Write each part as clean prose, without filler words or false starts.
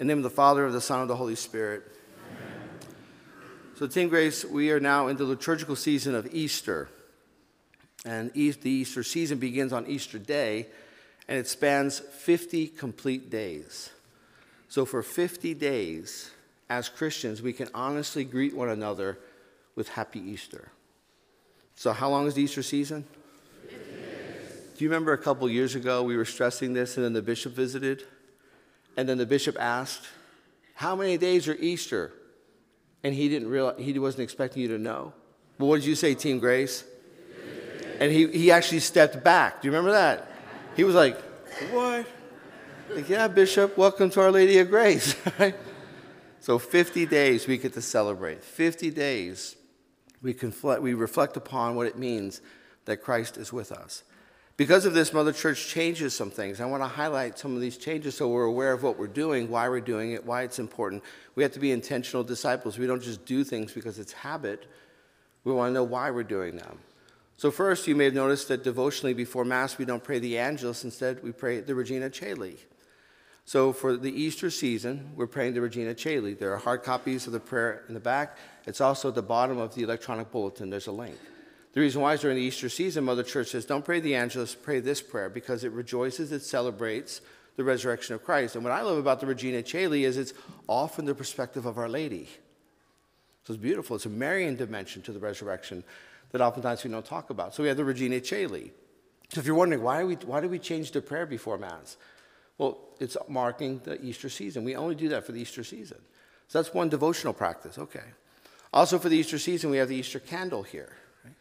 In the name of the Father, of the Son, and of the Holy Spirit. Amen. So, Team Grace, we are now in the liturgical season of Easter. And the Easter season begins on Easter Day, and it spans 50 complete days. So for 50 days, as Christians, we can honestly greet one another with Happy Easter. So how long is the Easter season? 50 days. Do you remember a couple years ago we were stressing this, and then the bishop visited? And then the bishop asked, how many days are Easter? And he didn't realize, he wasn't expecting you to know. But what did you say, Team Grace? And he actually stepped back. Do you remember that? He was like, what? Like, yeah, Bishop, welcome to Our Lady of Grace. So 50 days we get to celebrate. 50 days we reflect upon what it means that Christ is with us. Because of this, Mother Church changes some things. I want to highlight some of these changes so we're aware of what we're doing, why we're doing it, why it's important. We have to be intentional disciples. We don't just do things because it's habit. We want to know why we're doing them. So first, you may have noticed that devotionally before Mass, we don't pray the Angelus. Instead, we pray the Regina Caeli. So for the Easter season, we're praying the Regina Caeli. There are hard copies of the prayer in the back. It's also at the bottom of the electronic bulletin. There's a link. The reason why is during the Easter season, Mother Church says, don't pray the Angelus, pray this prayer, because it rejoices, it celebrates the resurrection of Christ. And what I love about the Regina Caeli is it's all from the perspective of Our Lady. So it's beautiful. It's a Marian dimension to the resurrection that oftentimes we don't talk about. So we have the Regina Caeli. So if you're wondering, why do we change the prayer before Mass? Well, it's marking the Easter season. We only do that for the Easter season. So that's one devotional practice. Okay. Also for the Easter season, we have the Easter candle here.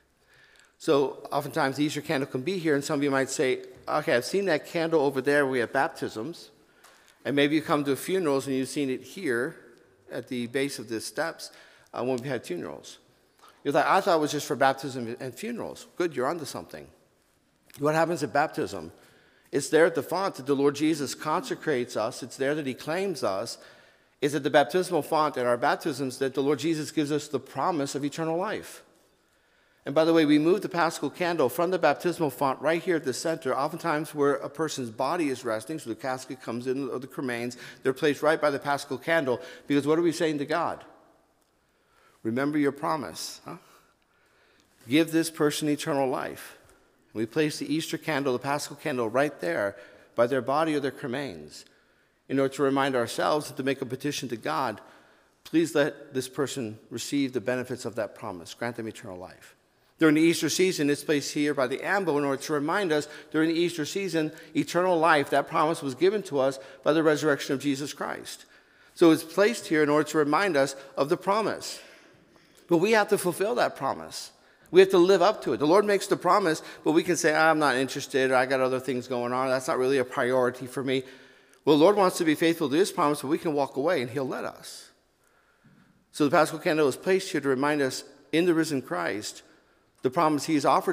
So oftentimes the Easter candle can be here, and some of you might say, okay, I've seen that candle over there where we have baptisms, and maybe you come to funerals and you've seen it here at the base of the steps when we had funerals. You're like, I thought it was just for baptism and funerals. Good, you're onto something. What happens at baptism? It's there at the font that the Lord Jesus consecrates us. It's there that he claims us. It's at the baptismal font at our baptisms that the Lord Jesus gives us the promise of eternal life. And by the way, we move the Paschal candle from the baptismal font right here at the center, oftentimes where a person's body is resting, so the casket comes in, or the cremains, they're placed right by the Paschal candle, because what are we saying to God? Remember your promise. Huh? Give this person eternal life. We place the Easter candle, the Paschal candle, right there by their body or their cremains in order to remind ourselves and to make a petition to God, please let this person receive the benefits of that promise. Grant them eternal life. During the Easter season, it's placed here by the ambo in order to remind us during the Easter season, eternal life, that promise was given to us by the resurrection of Jesus Christ. So it's placed here in order to remind us of the promise. But we have to fulfill that promise. We have to live up to it. The Lord makes the promise, but we can say, I'm not interested, or I got other things going on. That's not really a priority for me. Well, the Lord wants to be faithful to his promise, but we can walk away and he'll let us. So the Paschal candle is placed here to remind us in the risen Christ, the promise he has offered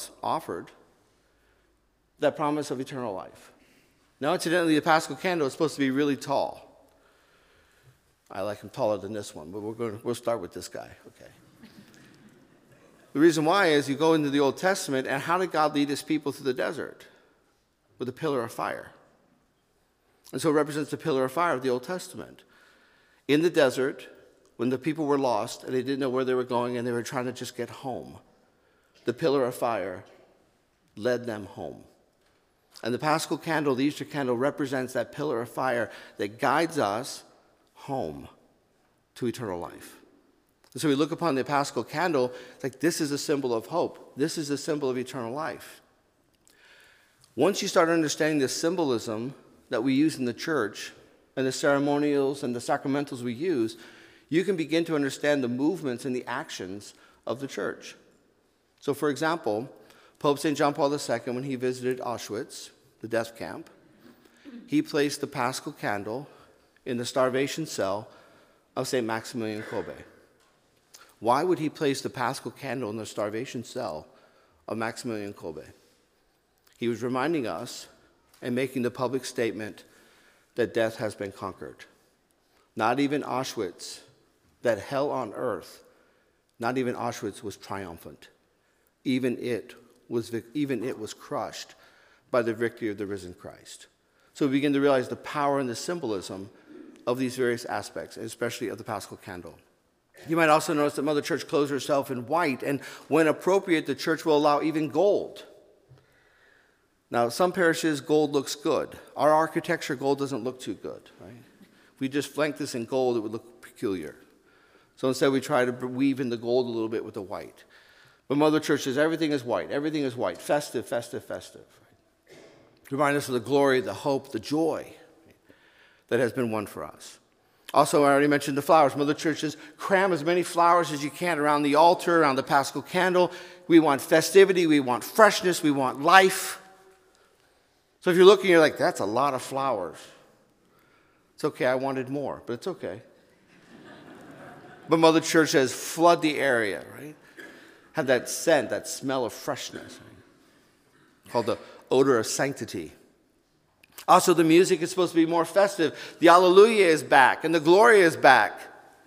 that promise of eternal life. Now, incidentally, the Paschal candle is supposed to be really tall. I like him taller than this one, but we'll start with this guy. Okay. The reason why is you go into the Old Testament, and how did God lead his people through the desert? With a pillar of fire. And so it represents the pillar of fire of the Old Testament. In the desert, when the people were lost and they didn't know where they were going and they were trying to just get home, the pillar of fire led them home. And the Paschal candle, the Easter candle, represents that pillar of fire that guides us home to eternal life. And so we look upon the Paschal candle, it's like this is a symbol of hope. This is a symbol of eternal life. Once you start understanding the symbolism that we use in the church and the ceremonials and the sacramentals we use, you can begin to understand the movements and the actions of the church. So, for example, Pope St. John Paul II, when he visited Auschwitz, the death camp, he placed the Paschal candle in the starvation cell of St. Maximilian Kolbe. Why would he place the Paschal candle in the starvation cell of Maximilian Kolbe? He was reminding us and making the public statement that death has been conquered. Not even Auschwitz, that hell on earth, not even Auschwitz was triumphant. Even it was crushed by the victory of the risen Christ. So we begin to realize the power and the symbolism of these various aspects, especially of the Paschal candle. You might also notice that Mother Church clothes herself in white, and when appropriate, the church will allow even gold. Now, some parishes, gold looks good. Our architecture, gold doesn't look too good, right? If we just flank this in gold, it would look peculiar. So instead, we try to weave in the gold a little bit with the white. But Mother Church says everything is white. Everything is white. Festive, festive, festive. Right? To remind us of the glory, the hope, the joy that has been won for us. Also, I already mentioned the flowers. Mother Church says cram as many flowers as you can around the altar, around the Paschal candle. We want festivity. We want freshness. We want life. So if you're looking, you're like, that's a lot of flowers. It's okay, I wanted more, but it's okay. But Mother Church says, flood the area, right? Have that scent, that smell of freshness, right? Called the odor of sanctity. Also, the music is supposed to be more festive. The Alleluia is back, and the Gloria is back.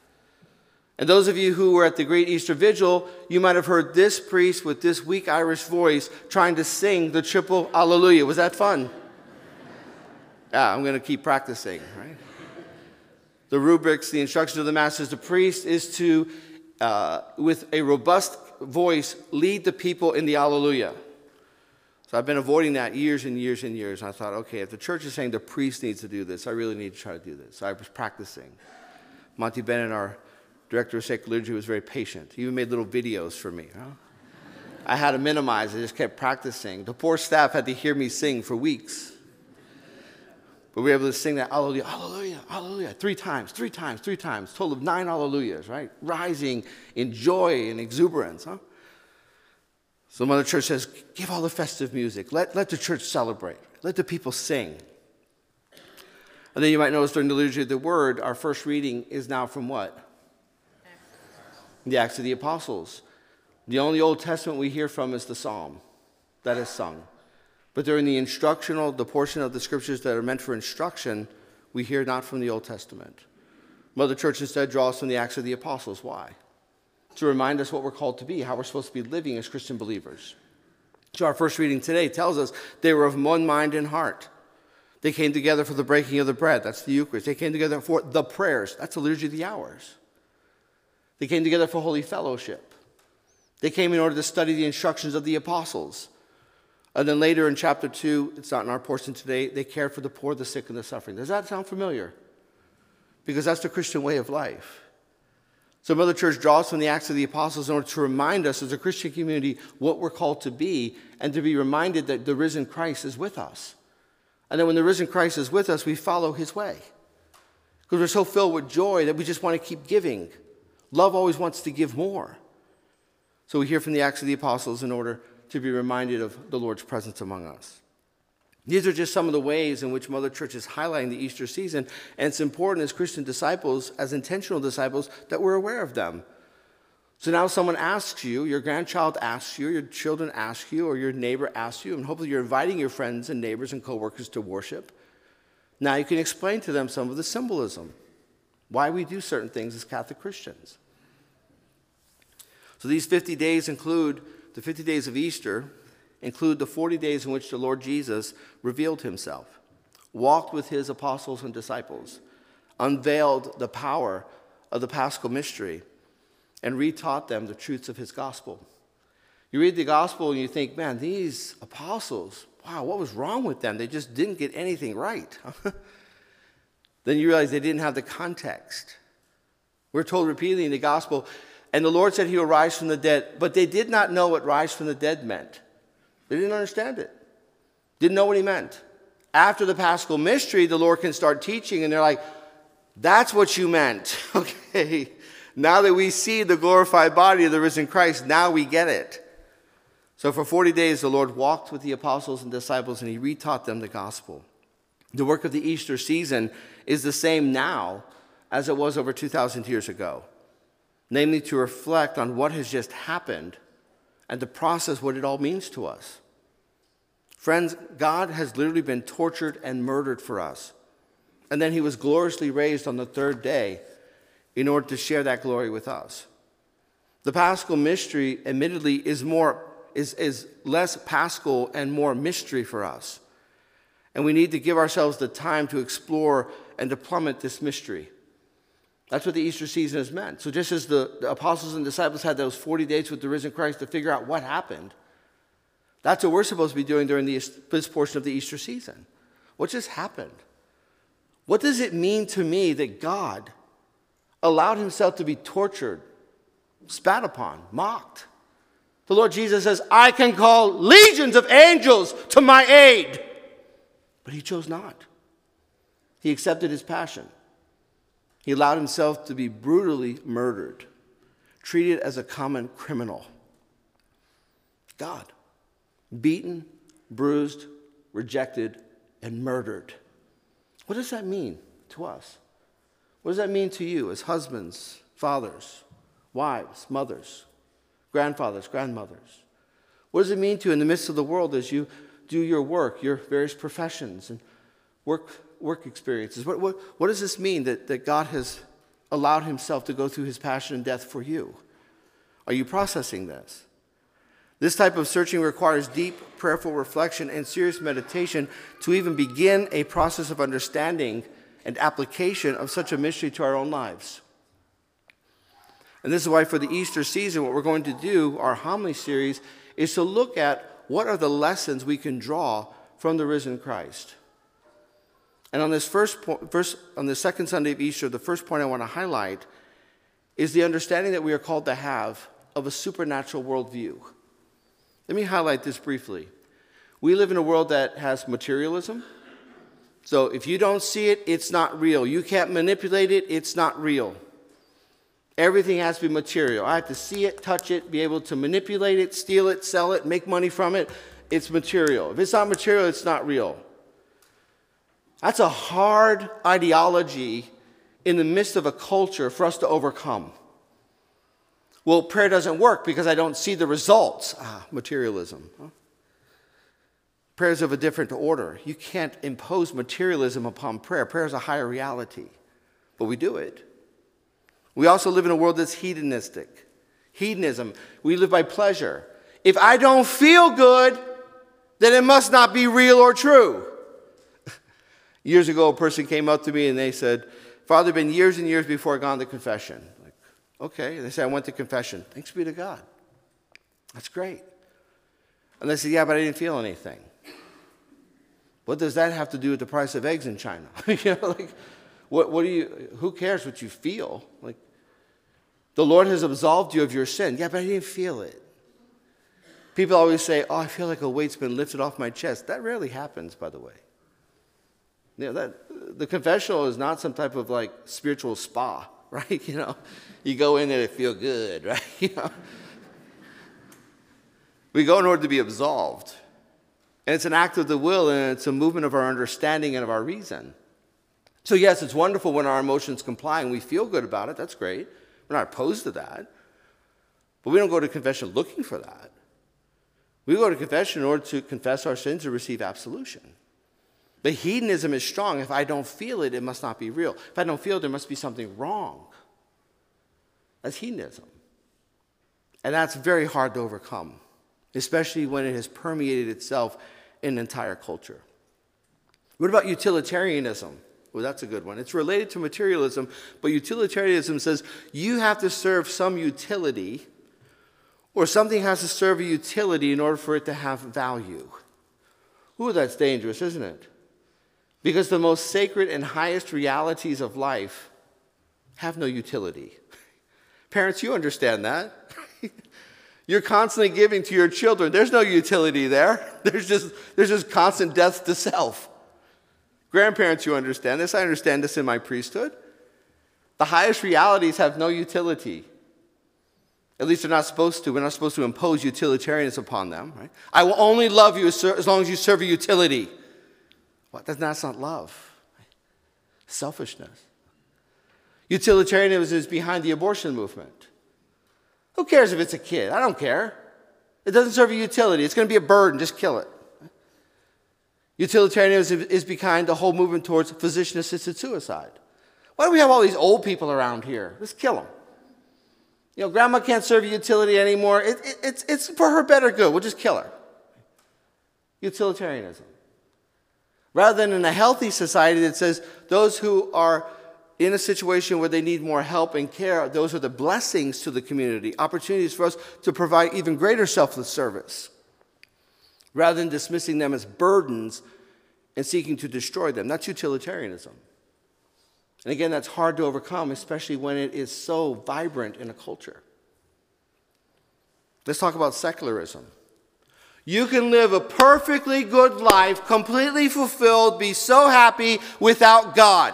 And those of you who were at the Great Easter Vigil, you might have heard this priest with this weak Irish voice trying to sing the triple Alleluia. Was that fun? Yeah, I'm going to keep practicing, right? The rubrics, the instructions of the Mass as the priest is to, with a robust voice, lead the people in the Alleluia. So I've been avoiding that years and years and years. And I thought, okay, if the church is saying the priest needs to do this, I really need to try to do this. So I was practicing. Monty Bennett, our director of sacred liturgy, was very patient. He even made little videos for me. Huh? I had to minimize. I just kept practicing. The poor staff had to hear me sing for weeks. But we were able to sing that Alleluia, Alleluia, Alleluia, 3 times, 3 times, 3 times. Total of 9 Alleluias, right? Rising in joy and exuberance, huh? So Mother Church says, give all the festive music. Let the church celebrate. Let the people sing. And then you might notice during the Liturgy of the Word, our first reading is now from what? The Acts of the Apostles. The only Old Testament we hear from is the Psalm that is sung. But during the instructional, the portion of the scriptures that are meant for instruction, we hear not from the Old Testament. Mother Church instead draws from the Acts of the Apostles. Why? To remind us what we're called to be, how we're supposed to be living as Christian believers. So our first reading today tells us they were of one mind and heart. They came together for the breaking of the bread. That's the Eucharist. They came together for the prayers. That's the Liturgy of the Hours. They came together for holy fellowship. They came in order to study the instructions of the apostles. And then later in chapter 2, it's not in our portion today, they cared for the poor, the sick, and the suffering. Does that sound familiar? Because that's the Christian way of life. So Mother Church draws from the Acts of the Apostles in order to remind us as a Christian community what we're called to be, and to be reminded that the risen Christ is with us. And then when the risen Christ is with us, we follow his way. Because we're so filled with joy that we just want to keep giving. Love always wants to give more. So we hear from the Acts of the Apostles in order to be reminded of the Lord's presence among us. These are just some of the ways in which Mother Church is highlighting the Easter season, and it's important as Christian disciples, as intentional disciples, that we're aware of them. So now someone asks you, your grandchild asks you, your children ask you, or your neighbor asks you, and hopefully you're inviting your friends and neighbors and coworkers to worship. Now you can explain to them some of the symbolism, why we do certain things as Catholic Christians. So these 50 days include the 50 days of Easter, include the 40 days in which the Lord Jesus revealed himself, walked with his apostles and disciples, unveiled the power of the Paschal mystery, and retaught them the truths of his gospel. You read the gospel and you think, man, these apostles, wow, what was wrong with them? They just didn't get anything right. Then you realize they didn't have the context. We're told repeatedly in the gospel, and the Lord said he will rise from the dead, but they did not know what rise from the dead meant. They didn't understand it. Didn't know what he meant. After the Paschal mystery, the Lord can start teaching, and they're like, that's what you meant. Okay, now that we see the glorified body of the risen Christ, now we get it. So for 40 days, the Lord walked with the apostles and disciples, and he retaught them the gospel. The work of the Easter season is the same now as it was over 2,000 years ago. Namely, to reflect on what has just happened and to process what it all means to us. Friends, God has literally been tortured and murdered for us. And then he was gloriously raised on the 3rd day in order to share that glory with us. The Paschal mystery, admittedly, is less Paschal and more mystery for us. And we need to give ourselves the time to explore and to plummet this mystery. That's what the Easter season has meant. So just as the apostles and disciples had those 40 days with the risen Christ to figure out what happened, that's what we're supposed to be doing during this portion of the Easter season. What just happened? What does it mean to me that God allowed himself to be tortured, spat upon, mocked? The Lord Jesus says, I can call legions of angels to my aid. But he chose not. He accepted his passion. He allowed himself to be brutally murdered, treated as a common criminal. God, beaten, bruised, rejected, and murdered. What does that mean to us? What does that mean to you as husbands, fathers, wives, mothers, grandfathers, grandmothers? What does it mean to you in the midst of the world as you do your work, your various professions and work experiences? What does this mean that God has allowed himself to go through his passion and death for you? Are you processing this? This type of searching requires deep, prayerful reflection and serious meditation to even begin a process of understanding and application of such a mystery to our own lives. And this is why for the Easter season, what we're going to do, our homily series, is to look at what are the lessons we can draw from the risen Christ. And on this on the second Sunday of Easter, the first point I want to highlight is the understanding that we are called to have of a supernatural worldview. Let me highlight this briefly. We live in a world that has materialism. So if you don't see it, it's not real. You can't manipulate it, it's not real. Everything has to be material. I have to see it, touch it, be able to manipulate it, steal it, sell it, make money from it. It's material. If it's not material, it's not real. That's a hard ideology in the midst of a culture for us to overcome. Well, prayer doesn't work because I don't see the results. Materialism. Huh? Prayer is of a different order. You can't impose materialism upon prayer. Prayer is a higher reality, but we do it. We also live in a world that's hedonistic. Hedonism. We live by pleasure. If I don't feel good, then it must not be real or true. Years ago, a person came up to me and they said, Father, it's been years and years before I got into confession. Like, okay. They said, I went to confession. Thanks be to God. That's great. And they said, yeah, but I didn't feel anything. What does that have to do with the price of eggs in China? Who cares what you feel? Like, the Lord has absolved you of your sin. Yeah, but I didn't feel it. People always say, I feel like a weight's been lifted off my chest. That rarely happens, by the way. The confessional is not some type of like spiritual spa, right? You go in there to feel good, right? We go in order to be absolved. And it's an act of the will, and it's a movement of our understanding and of our reason. So yes, it's wonderful when our emotions comply and we feel good about it. That's great. We're not opposed to that. But we don't go to confession looking for that. We go to confession in order to confess our sins and receive absolution. But hedonism is strong. If I don't feel it, it must not be real. If I don't feel it, there must be something wrong. That's hedonism. And that's very hard to overcome, especially when it has permeated itself in an entire culture. What about utilitarianism? Well, that's a good one. It's related to materialism, but utilitarianism says you have to serve some utility, or something has to serve a utility in order for it to have value. Ooh, that's dangerous, isn't it? Because the most sacred and highest realities of life have no utility. Parents, you understand that. You're constantly giving to your children. There's no utility there. There's just constant death to self. Grandparents, you understand this. I understand this in my priesthood. The highest realities have no utility. At least they're not supposed to. We're not supposed to impose utilitarianism upon them. Right? I will only love you as long as you serve a utility. What? That's not love. Selfishness. Utilitarianism is behind the abortion movement. Who cares if it's a kid? I don't care. It doesn't serve a utility. It's going to be a burden. Just kill it. Utilitarianism is behind the whole movement towards physician-assisted suicide. Why do we have all these old people around here? Let's kill them. Grandma can't serve a utility anymore. It's for her better good. We'll just kill her. Utilitarianism. Rather than in a healthy society that says those who are in a situation where they need more help and care, those are the blessings to the community, opportunities for us to provide even greater selfless service, rather than dismissing them as burdens and seeking to destroy them. That's utilitarianism. And again, that's hard to overcome, especially when it is so vibrant in a culture. Let's talk about secularism. You can live a perfectly good life, completely fulfilled, be so happy without God.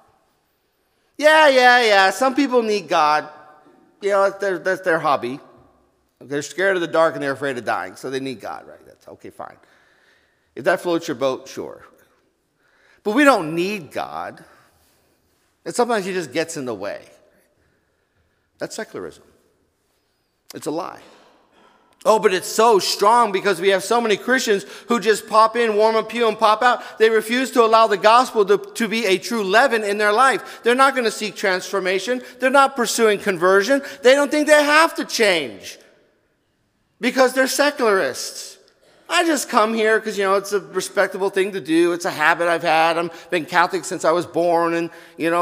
Yeah. Some people need God. That's their hobby. They're scared of the dark and they're afraid of dying, so they need God, right? That's okay, fine. If that floats your boat, sure. But we don't need God. And sometimes he just gets in the way. That's secularism. It's a lie. Oh, but it's so strong because we have so many Christians who just pop in, warm a pew, and pop out. They refuse to allow the gospel to be a true leaven in their life. They're not going to seek transformation. They're not pursuing conversion. They don't think they have to change because they're secularists. I just come here because, it's a respectable thing to do. It's a habit I've had. I've been Catholic since I was born, and.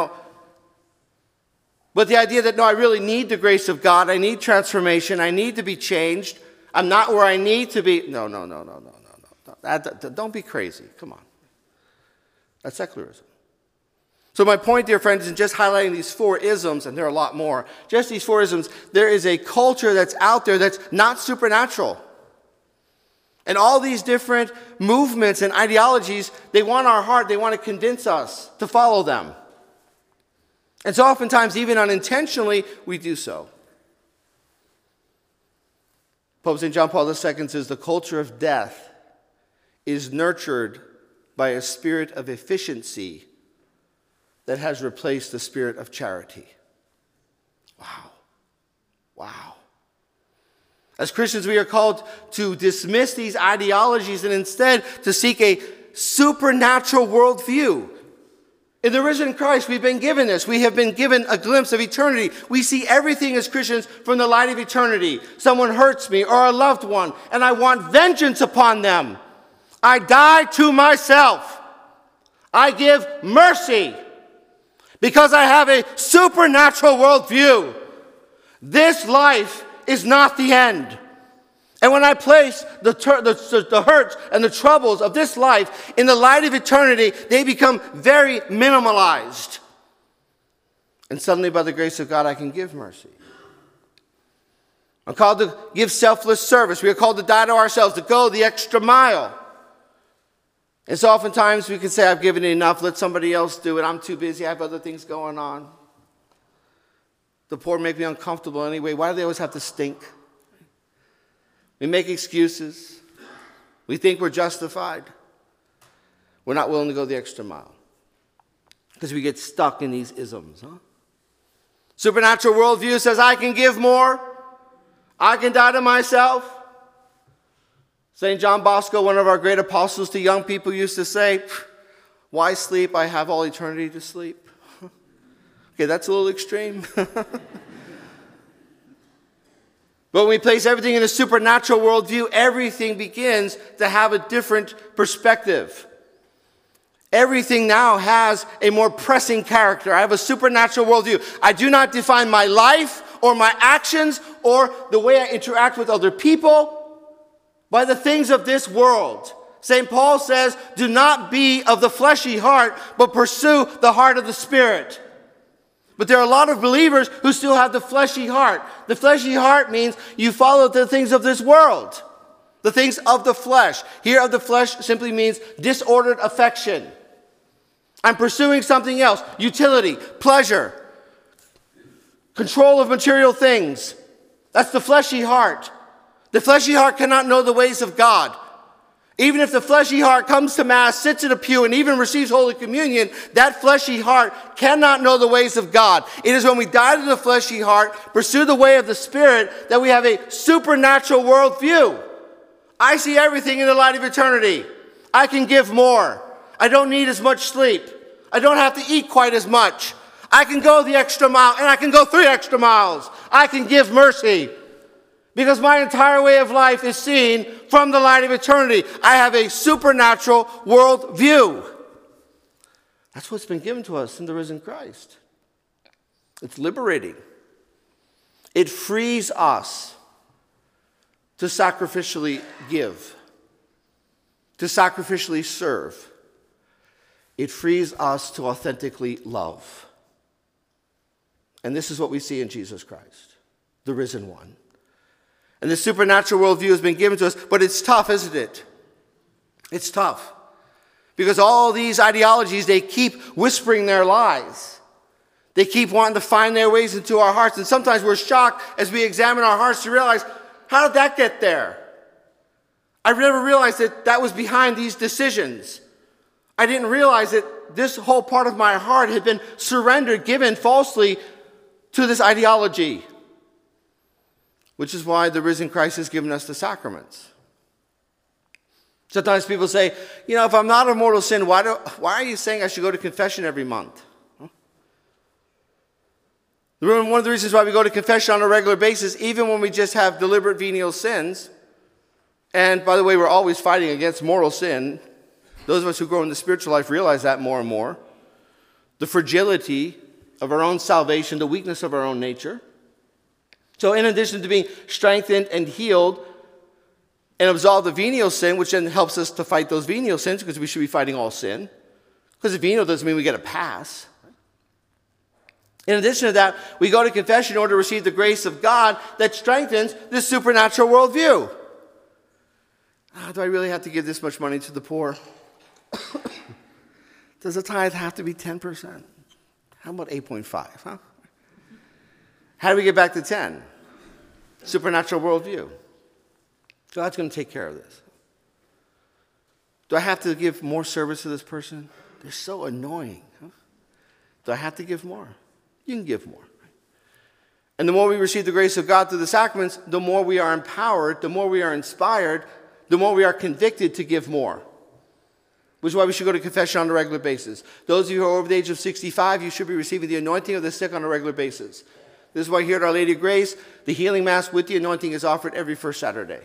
But the idea that, no, I really need the grace of God. I need transformation. I need to be changed. I'm not where I need to be. No. Don't be crazy. Come on. That's secularism. So my point, dear friends, is just highlighting these 4 isms, and there are a lot more. Just these 4 isms. There is a culture that's out there that's not supernatural. And all these different movements and ideologies, they want our heart. They want to convince us to follow them. And so oftentimes, even unintentionally, we do so. Pope St. John Paul II says, the culture of death is nurtured by a spirit of efficiency that has replaced the spirit of charity. Wow. As Christians, we are called to dismiss these ideologies and instead to seek a supernatural worldview. In the risen Christ, we've been given this. We have been given a glimpse of eternity. We see everything as Christians from the light of eternity. Someone hurts me or a loved one, and I want vengeance upon them. I die to myself. I give mercy because I have a supernatural worldview. This life is not the end. And when I place the hurts and the troubles of this life in the light of eternity, they become very minimalized. And suddenly, by the grace of God, I can give mercy. I'm called to give selfless service. We are called to die to ourselves, to go the extra mile. And so oftentimes we can say, I've given enough, let somebody else do it. I'm too busy, I have other things going on. The poor make me uncomfortable anyway. Why do they always have to stink? We make excuses. We think we're justified. We're not willing to go the extra mile because we get stuck in these isms. Supernatural worldview says I can give more. I can die to myself. St. John Bosco, one of our great apostles to young people, used to say, why sleep? I have all eternity to sleep. Okay, that's a little extreme. But when we place everything in a supernatural worldview, everything begins to have a different perspective. Everything now has a more pressing character. I have a supernatural worldview. I do not define my life or my actions or the way I interact with other people by the things of this world. St. Paul says, do not be of the fleshy heart, but pursue the heart of the Spirit. But there are a lot of believers who still have the fleshy heart. The fleshy heart means you follow the things of this world, the things of the flesh. Here, of the flesh simply means disordered affection. I'm pursuing something else, utility, pleasure, control of material things. That's the fleshy heart. The fleshy heart cannot know the ways of God. Even if the fleshy heart comes to Mass, sits in a pew, and even receives Holy Communion, that fleshy heart cannot know the ways of God. It is when we die to the fleshy heart, pursue the way of the Spirit, that we have a supernatural worldview. I see everything in the light of eternity. I can give more. I don't need as much sleep. I don't have to eat quite as much. I can go the extra mile, and I can go 3 extra miles. I can give mercy Because my entire way of life is seen from the light of eternity. I have a supernatural worldview. That's what's been given to us in the risen Christ. It's liberating. It frees us to sacrificially give, to sacrificially serve. It frees us to authentically love. And this is what we see in Jesus Christ, the risen one. And this supernatural worldview has been given to us, but it's tough, isn't it? It's tough. Because all these ideologies, they keep whispering their lies. They keep wanting to find their ways into our hearts. And sometimes we're shocked as we examine our hearts to realize, how did that get there? I never realized that that was behind these decisions. I didn't realize that this whole part of my heart had been surrendered, given falsely to this ideology. Which is why the risen Christ has given us the sacraments. Sometimes people say, if I'm not a mortal sin, why are you saying I should go to confession every month? One of the reasons why we go to confession on a regular basis, even when we just have deliberate venial sins, and by the way, we're always fighting against mortal sin. Those of us who grow in the spiritual life realize that more and more. The fragility of our own salvation, the weakness of our own nature. So in addition to being strengthened and healed and absolved of venial sin, which then helps us to fight those venial sins, because we should be fighting all sin. Because the venial doesn't mean we get a pass. In addition to that, we go to confession in order to receive the grace of God that strengthens this supernatural worldview. Do I really have to give this much money to the poor? Does the tithe have to be 10%? How about 8.5, huh? How do we get back to 10? Supernatural worldview. God's going to take care of this. Do I have to give more service to this person? They're so annoying. Huh? Do I have to give more? You can give more. And the more we receive the grace of God through the sacraments, the more we are empowered, the more we are inspired, the more we are convicted to give more. Which is why we should go to confession on a regular basis. Those of you who are over the age of 65, you should be receiving the anointing of the sick on a regular basis. This is why here at Our Lady of Grace, the healing mass with the anointing is offered every first Saturday.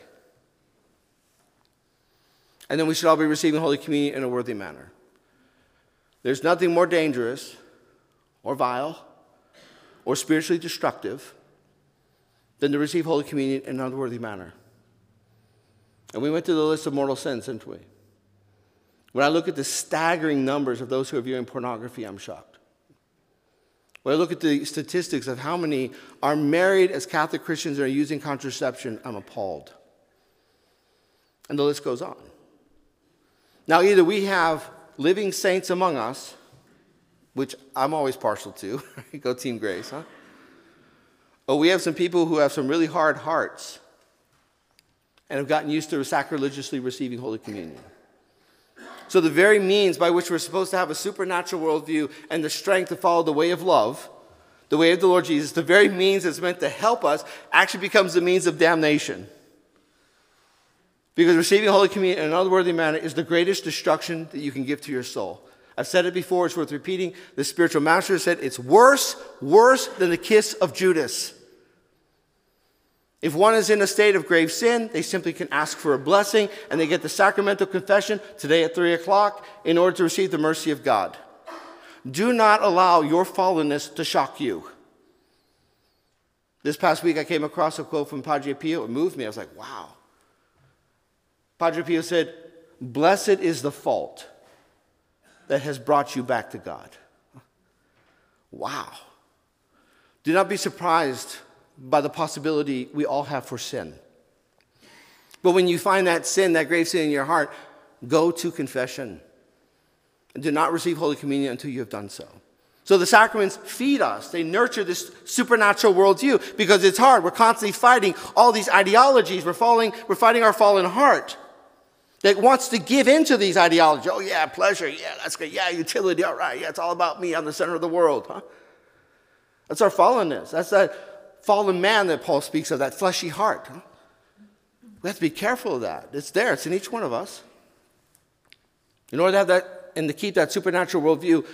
And then we should all be receiving Holy Communion in a worthy manner. There's nothing more dangerous or vile or spiritually destructive than to receive Holy Communion in an unworthy manner. And we went through the list of mortal sins, didn't we? When I look at the staggering numbers of those who are viewing pornography, I'm shocked. When I look at the statistics of how many are married as Catholic Christians and are using contraception, I'm appalled. And the list goes on. Now, either we have living saints among us, which I'm always partial to. Go Team Grace, huh? Or we have some people who have some really hard hearts and have gotten used to sacrilegiously receiving Holy Communion. So the very means by which we're supposed to have a supernatural worldview and the strength to follow the way of love, the way of the Lord Jesus, the very means that's meant to help us actually becomes the means of damnation. Because receiving Holy Communion in an unworthy manner is the greatest destruction that you can give to your soul. I've said it before, it's worth repeating. The spiritual master said it's worse than the kiss of Judas. If one is in a state of grave sin, they simply can ask for a blessing, and they get the sacramental confession today at 3 o'clock in order to receive the mercy of God. Do not allow your fallenness to shock you. This past week, I came across a quote from Padre Pio. It moved me. I was like, wow. Padre Pio said, "Blessed is the fault that has brought you back to God." Wow. Do not be surprised by the possibility we all have for sin. But when you find that sin, that grave sin in your heart, go to confession. And do not receive Holy Communion until you have done so. So the sacraments feed us. They nurture this supernatural worldview because it's hard. We're constantly fighting all these ideologies. We're fighting our fallen heart that wants to give into these ideologies. Oh, yeah, pleasure. Yeah, that's good. Yeah, utility. All right. Yeah, it's all about me. I'm the center of the world. Huh? That's our fallenness. That's that fallen man that Paul speaks of, that fleshy heart. Huh? We have to be careful of that. It's there. It's in each one of us. In order to have that and to keep that supernatural worldview,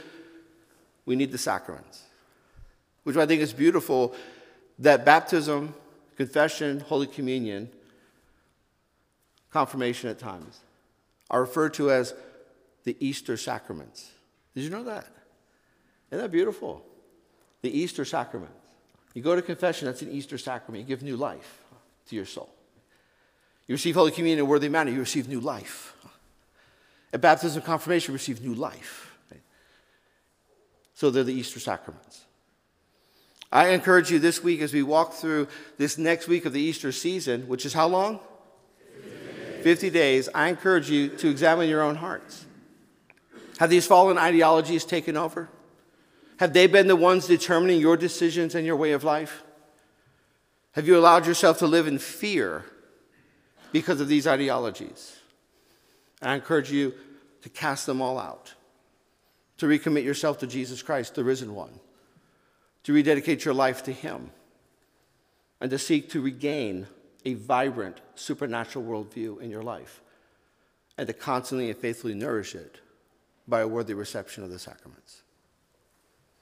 we need the sacraments. Which I think is beautiful, that baptism, confession, Holy Communion, confirmation at times, are referred to as the Easter sacraments. Did you know that? Isn't that beautiful? The Easter sacraments. You go to confession, that's an Easter sacrament. You give new life to your soul. You receive Holy Communion in a worthy manner, you receive new life. At baptism and confirmation, you receive new life. So they're the Easter sacraments. I encourage you this week as we walk through this next week of the Easter season, which is how long? 50 days. I encourage you to examine your own hearts. Have these fallen ideologies taken over? Have they been the ones determining your decisions and your way of life? Have you allowed yourself to live in fear because of these ideologies? And I encourage you to cast them all out, to recommit yourself to Jesus Christ, the risen one, to rededicate your life to him, and to seek to regain a vibrant supernatural worldview in your life, and to constantly and faithfully nourish it by a worthy reception of the sacraments.